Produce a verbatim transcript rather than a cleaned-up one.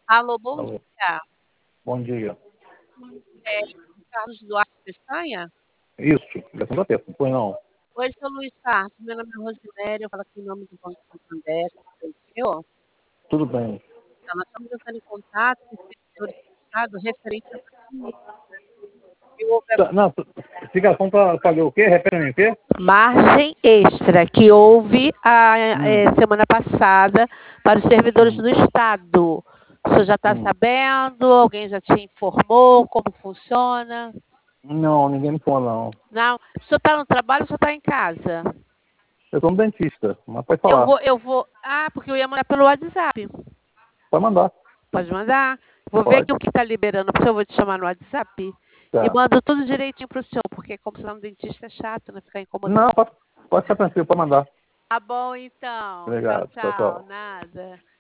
Alô, bom Alô, dia. bom dia. É Carlos Duarte Peçanha? Isso, ligação da terça, pois não. Oi, seu Luiz Carlos. Meu nome é Rosiméria, eu falo aqui em nome do Banco Santander. Entendeu? Tudo bem. Então, nós estamos entrando em contato com os servidores do Estado referente à pandemia. E houve a Tá, não, ligação para fazer o quê? Repete o quê? margem extra que houve a Hum, eh, semana passada para os servidores hum, do Estado. O senhor já está hum. sabendo? Alguém já te informou como funciona? Não, ninguém me falou, não. Não? O senhor está no trabalho ou o senhor está em casa? Eu sou um dentista, mas pode Eu falar. vou, eu vou. Ah, porque eu ia mandar pelo WhatsApp. Pode mandar. Pode mandar? Vou ver Pode. aqui o que está liberando para o senhor. Vou te chamar no WhatsApp e Tá. mando tudo direitinho para o senhor, porque como você é um dentista é chato, né? Ficar incomodando. Não, pode, pode ficar tranquilo, pode mandar. Tá bom, então. Tchau, Obrigado. Tchau, tchau. tchau. Nada.